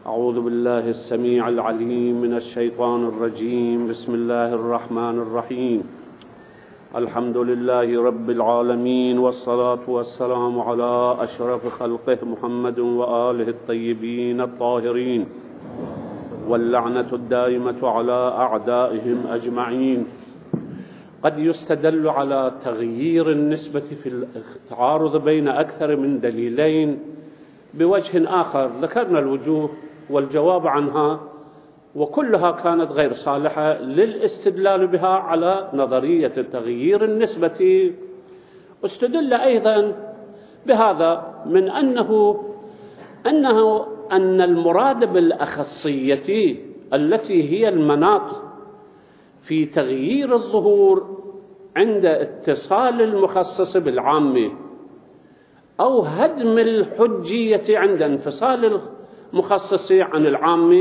أعوذ بالله السميع العليم من الشيطان الرجيم. بسم الله الرحمن الرحيم. الحمد لله رب العالمين، والصلاة والسلام على أشرف خلقه محمد وآله الطيبين الطاهرين، واللعنة الدائمة على أعدائهم أجمعين. قد يستدل على تغيير النسبة في التعارض بين أكثر من دليلين بوجه آخر، ذكرنا الوجوه والجواب عنها، وكلها كانت غير صالحة للاستدلال بها على نظرية تغيير النسبة. استدل أيضا بهذا من أن المراد بالأخصية التي هي المناط في تغيير الظهور عند اتصال المخصص بالعام، أو هدم الحجية عند انفصال المخصص عن العام،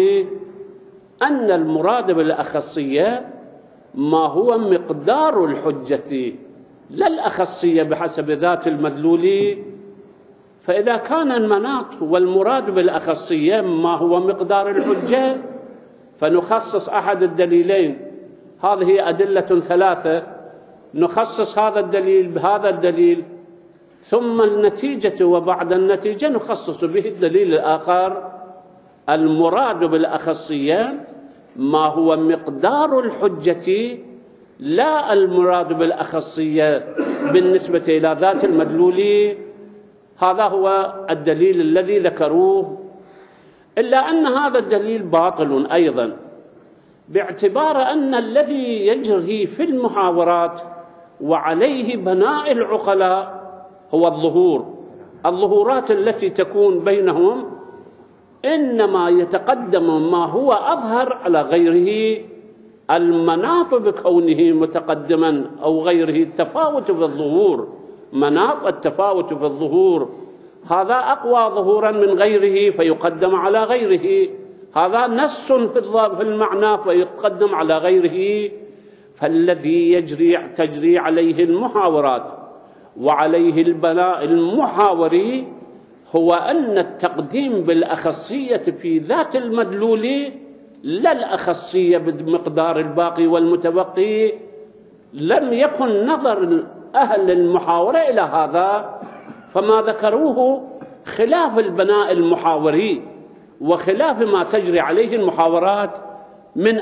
أن المراد بالأخصية ما هو مقدار الحجة لا الأخصية بحسب ذات المدلول. فإذا كان المناط والمراد بالأخصية ما هو مقدار الحجة، فنخصص أحد الدليلين، هذه أدلة ثلاثة، نخصص هذا الدليل بهذا الدليل، ثم النتيجة وبعد النتيجة نخصص به الدليل الآخر. المراد بالأخصية ما هو مقدار الحجة لا المراد بالأخصية بالنسبة إلى ذات المدلول. هذا هو الدليل الذي ذكروه، إلا أن هذا الدليل باطل أيضا، باعتبار أن الذي يجري في المحاورات وعليه بناء العقلاء هو الظهورات التي تكون بينهم، إنما يتقدم ما هو أظهر على غيره. المناط بكونه متقدما أو غيره التفاوت في الظهور، مناط التفاوت في الظهور، هذا أقوى ظهورا من غيره فيقدم على غيره، هذا نص في المعنى فيقدم على غيره. فالذي تجري عليه المحاورات وعليه البناء المحاوري هو أن التقديم بالأخصية في ذات المدلول لا الأخصية بمقدار الباقي والمتبقي. لم يكن نظر أهل المحاورة إلى هذا، فما ذكروه خلاف البناء المحاوري وخلاف ما تجري عليه المحاورات، من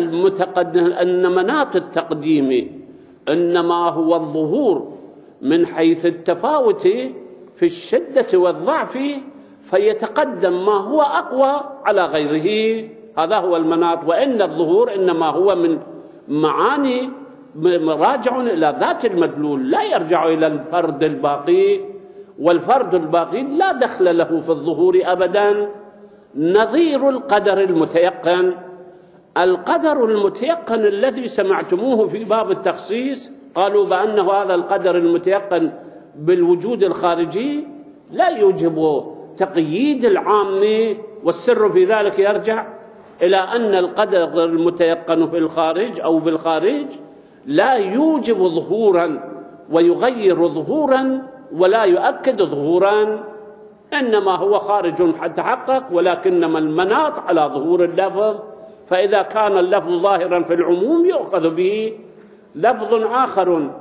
أن مناط التقديم إنما هو الظهور من حيث التفاوت في الشدة والضعف، فيتقدم ما هو أقوى على غيره، هذا هو المناط. وإن الظهور إنما هو من معاني راجع إلى ذات المدلول، لا يرجع إلى الفرد الباقي، والفرد الباقي لا دخل له في الظهور أبدا. نظير القدر المتيقن، القدر المتيقن الذي سمعتموه في باب التخصيص قالوا بأنه هذا القدر المتيقن بالوجود الخارجي لا يوجب تقييد العام، والسر في ذلك يرجع إلى أن القدر المتيقن في الخارج أو بالخارج لا يوجب ظهورا ويغير ظهورا ولا يؤكد ظهورا، إنما هو خارج تحقق، ولكنما المناط على ظهور اللفظ. فإذا كان اللفظ ظاهرا في العموم يؤخذ به، لفظ آخر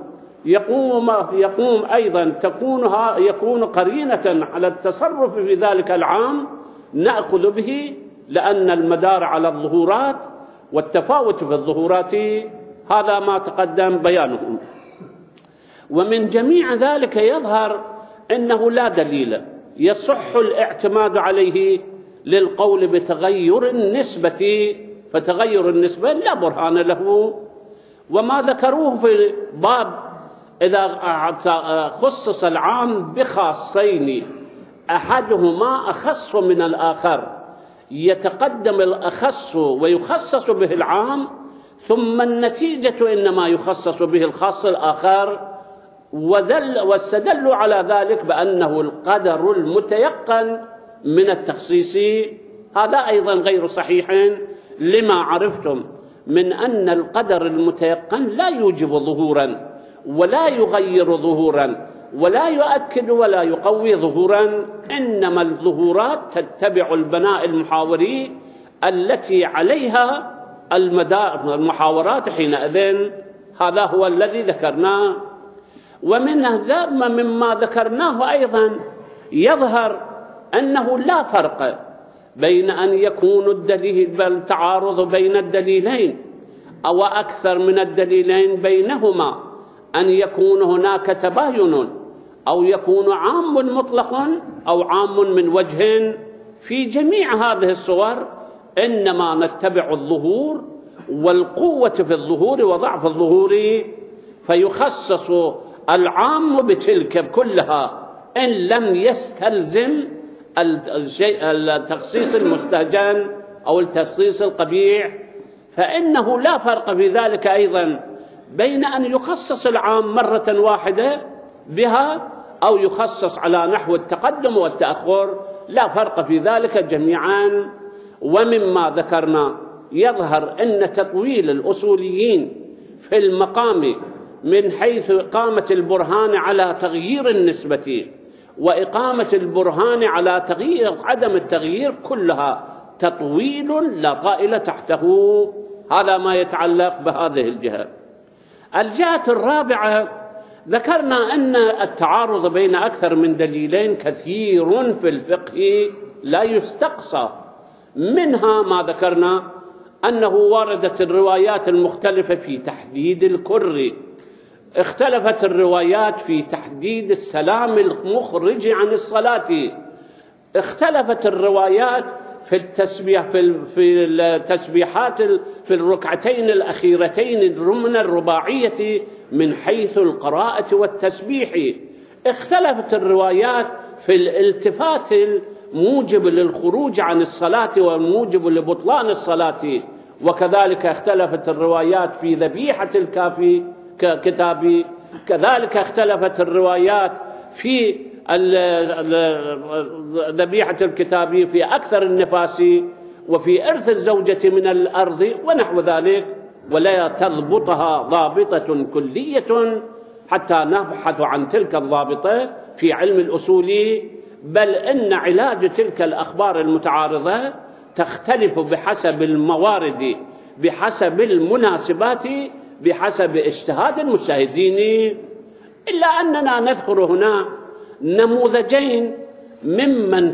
يقوم أيضا يكون قرينة على التصرف في ذلك العام نأخذ به، لأن المدار على الظهورات والتفاوت في الظهورات، هذا ما تقدم بيانه. ومن جميع ذلك يظهر أنه لا دليل يصح الاعتماد عليه للقول بتغير النسبة، فتغير النسبة لا برهان له. وما ذكروه في باب إذا خصص العام بخاصين أحدهما أخص من الآخر، يتقدم الأخص ويخصص به العام، ثم النتيجة إنما يخصص به الخاص الآخر، واستدلوا على ذلك بأنه القدر المتيقن من التخصيص. هذا أيضا غير صحيح، لما عرفتم من أن القدر المتيقن لا يوجب ظهورا ولا يغير ظهورا، ولا يؤكد ولا يقوي ظهورا، إنما الظهورات تتبع البناء المحاوري التي عليها المحاورات حينئذ. هذا هو الذي ذكرناه. مما ذكرناه أيضا يظهر أنه لا فرق بين أن يكون التعارض بين الدليلين أو أكثر من الدليلين بينهما، أن يكون هناك تباين أو يكون عام مطلق أو عام من وجه. في جميع هذه الصور إنما نتبع الظهور والقوة في الظهور وضعف الظهور، فيخصص العام بتلك كلها إن لم يستلزم التخصيص المستهجن أو التخصيص القبيح، فإنه لا فرق في ذلك أيضا بين أن يخصص العام مرة واحدة بها أو يخصص على نحو التقدم والتأخر، لا فرق في ذلك جميعا. ومما ذكرنا يظهر أن تطويل الأصوليين في المقام من حيث إقامة البرهان على تغيير النسبة وإقامة البرهان على عدم التغيير كلها تطويل لا طائل تحته. هذا ما يتعلق بهذه الجهة. الجهة الرابعة ذكرنا أن التعارض بين أكثر من دليلين كثير في الفقه لا يستقصى. منها ما ذكرنا أنه وردت الروايات المختلفة في تحديد الكر، اختلفت الروايات في تحديد السلام المخرج عن الصلاة، اختلفت الروايات في التسبيحات في الركعتين الأخيرتين من الرباعية من حيث القراءة والتسبيح، اختلفت الروايات في الالتفات الموجب للخروج عن الصلاة والموجب لبطلان الصلاة، وكذلك اختلفت الروايات في ذبيحة كتابي، كذلك اختلفت الروايات في ذبيحة الكتابي في أكثر النفاس وفي إرث الزوجة من الأرض ونحو ذلك، ولا تضبطها ضابطة كلية حتى نبحث عن تلك الضابطة في علم الأصول، بل إن علاج تلك الأخبار المتعارضة تختلف بحسب الموارد، بحسب المناسبات، بحسب اجتهاد المجتهدين. إلا أننا نذكر هنا نموذجين ممن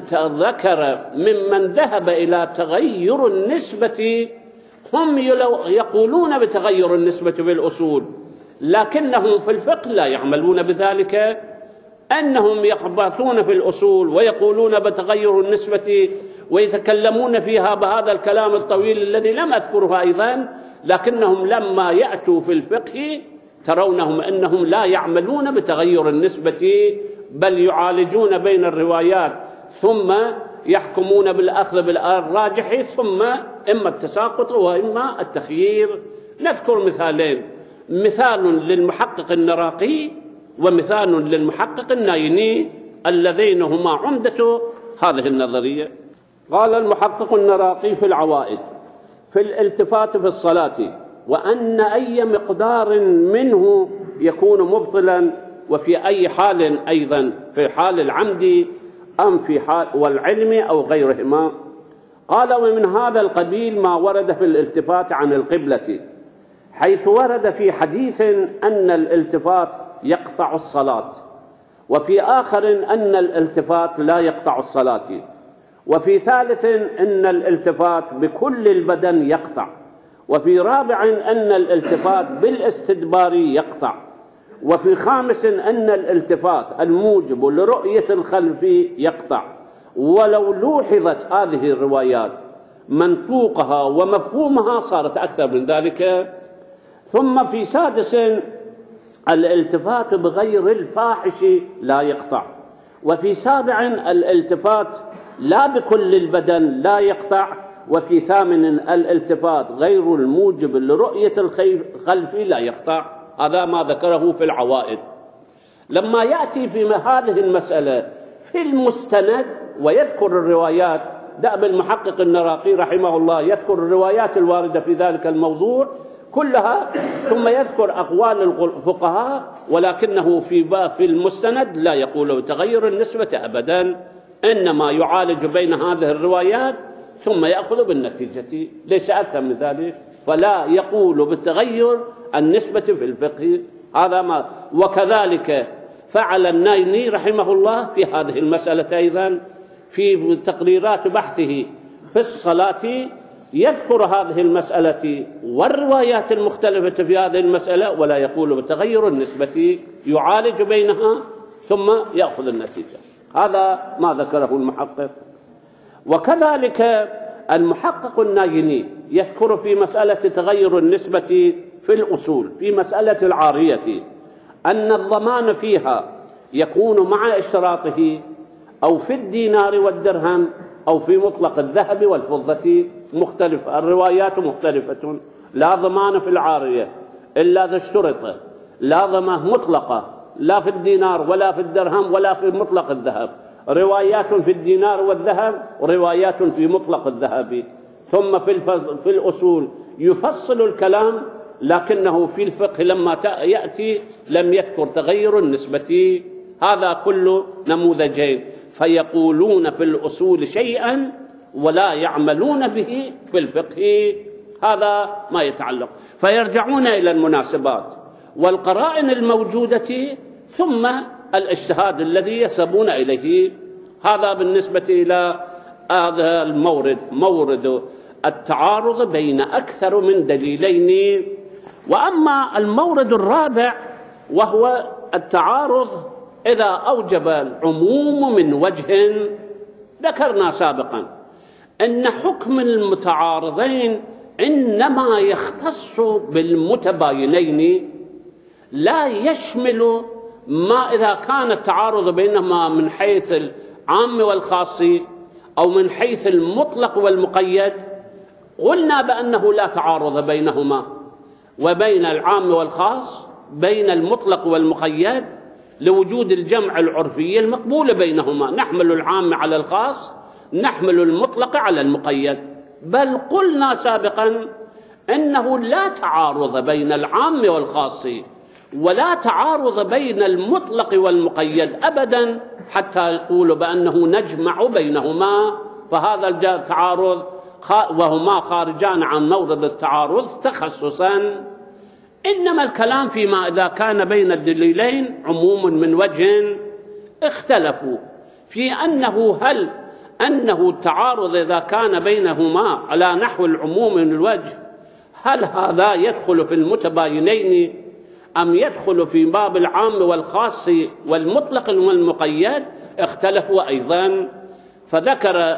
ذهب إلى تغير النسبة. هم يقولون بتغير النسبة في الأصول، لكنهم في الفقه لا يعملون بذلك. أنهم يخبثون في الأصول ويقولون بتغير النسبة ويتكلمون فيها بهذا الكلام الطويل الذي لم أذكره أيضا، لكنهم لما يأتوا في الفقه ترونهم أنهم لا يعملون بتغير النسبة، بل يعالجون بين الروايات ثم يحكمون بالأخذ بالراجح، ثم إما التساقط وإما التخيير. نذكر مثالين، مثال للمحقق النراقي ومثال للمحقق النايني اللذين هما عمدة هذه النظرية. قال المحقق النراقي في العوائد في الالتفات في الصلاة وأن أي مقدار منه يكون مبطلا، وفي أي حال أيضا، في حال العمد أم في حال والعلم أو غيرهما. قال ومن هذا القبيل ما ورد في الالتفات عن القبلة، حيث ورد في حديث أن الالتفات يقطع الصلاة، وفي آخر أن الالتفات لا يقطع الصلاة، وفي ثالث أن الالتفات بكل البدن يقطع، وفي رابع أن الالتفات بالاستدبار يقطع، وفي خامس أن الالتفات الموجب لرؤية الخلف يقطع. ولو لوحظت هذه الروايات منطوقها ومفهومها صارت أكثر من ذلك. ثم في سادس الالتفات بغير الفاحش لا يقطع، وفي سابع الالتفات لا بكل البدن لا يقطع، وفي ثامن الالتفات غير الموجب لرؤية الخلف لا يقطع. هذا ما ذكره في العوائد. لما يأتي في هذه المسألة في المستند ويذكر الروايات دأب المحقق النراقي رحمه الله يذكر الروايات الواردة في ذلك الموضوع كلها، ثم يذكر أقوال الفقهاء، ولكنه في المستند لا يقول بتغير النسبة أبدا، إنما يعالج بين هذه الروايات ثم يأخذ بالنتيجة، ليس أكثر من ذلك. فلا يقول بالتغير النسبة في الفقه، هذا ما. وكذلك فعل النايني رحمه الله في هذه المسألة أيضا، في تقريرات بحثه في الصلاة يذكر هذه المسألة والروايات المختلفة في هذه المسألة، ولا يقول بتغير النسبة، يعالج بينها ثم يأخذ النتيجة. هذا ما ذكره المحقق. وكذلك المحقق النايني يذكر في مسألة تغير النسبة في الأصول في مسألة العارية أن الضمان فيها يكون مع اشتراطه أو في الدينار والدرهم أو في مطلق الذهب والفضة، مختلفة الروايات مختلفة. لا ضمان في العارية إلا إذا اشترط، لا ضمان مطلقة لا في الدينار ولا في الدرهم ولا في مطلق الذهب، روايات في الدينار والذهب وروايات في مطلق الذهب. ثم في الأصول يفصل الكلام، لكنه في الفقه لما يأتي لم يذكر تغير النسبة. هذا كله نموذجين، فيقولون في الأصول شيئا ولا يعملون به في الفقه، هذا ما يتعلق. فيرجعون إلى المناسبات والقرائن الموجودة ثم الاجتهاد الذي يسبون إليه. هذا بالنسبة إلى هذا المورد، مورد التعارض بين أكثر من دليلين. وأما المورد الرابع وهو التعارض إذا أوجب العموم من وجه، ذكرنا سابقا أن حكم المتعارضين إنما يختص بالمتباينين، لا يشمل ما إذا كان التعارض بينهما من حيث العام والخاص أو من حيث المطلق والمقيد. قلنا بأنه لا تعارض بينهما وبين العام والخاص، بين المطلق والمقيد، لوجود الجمع العرفي المقبول بينهما، نحمل العام على الخاص، نحمل المطلق على المقيد. بل قلنا سابقا أنه لا تعارض بين العام والخاص ولا تعارض بين المطلق والمقيد أبدا حتى يقول بأنه نجمع بينهما، فهذا التعارض وهما خارجان عن مورد التعارض تخصصا. إنما الكلام فيما إذا كان بين الدليلين عموم من وجه، اختلفوا في أنه هل أنه التعارض إذا كان بينهما على نحو العموم من الوجه، هل هذا يدخل في المتباينين أم يدخل في باب العام والخاص والمطلق والمقيد؟ اختلفوا أيضا، فذكر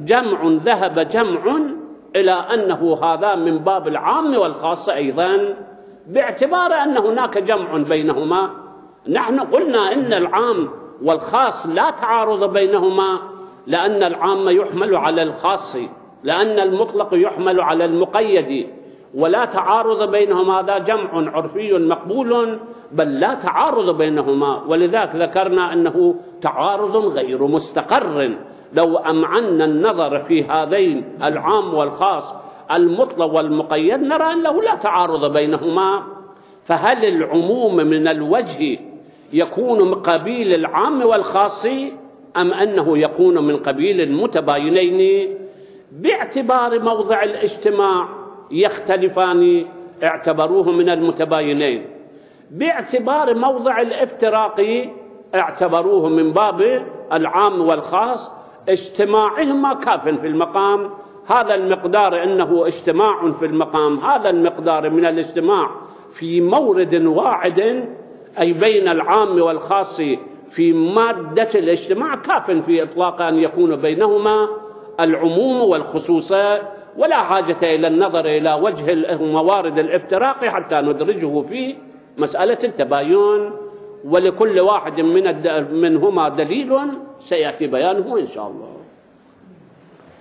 ذهب جمع إلى أنه هذا من باب العام والخاص أيضا، باعتبار أن هناك جمع بينهما. نحن قلنا إن العام والخاص لا تعارض بينهما، لأن العام يحمل على الخاص، لأن المطلق يحمل على المقيد، ولا تعارض بينهما، هذا جمع عرفي مقبول، بل لا تعارض بينهما. ولذلك ذكرنا أنه تعارض غير مستقر. لو أمعنا النظر في هذين العام والخاص المطلق والمقيد نرى أنه لا تعارض بينهما. فهل العموم من الوجه يكون من قبيل العام والخاص أم أنه يكون من قبيل المتباينين؟ باعتبار موضع الاجتماع يختلفان، اعتبروه من المتباينين. باعتبار موضع الافتراق اعتبروه من باب العام والخاص، اجتماعهما كاف في المقام. هذا المقدار أنه اجتماع في المقام، هذا المقدار من الاجتماع في مورد واحد أي بين العام والخاص في مادة الاجتماع كاف في إطلاق أن يكون بينهما العموم والخصوصية، ولا حاجة إلى النظر إلى وجه موارد الافتراق حتى ندرجه في مسألة التباين. ولكل واحد منهما دليل سيأتي بيانه إن شاء الله.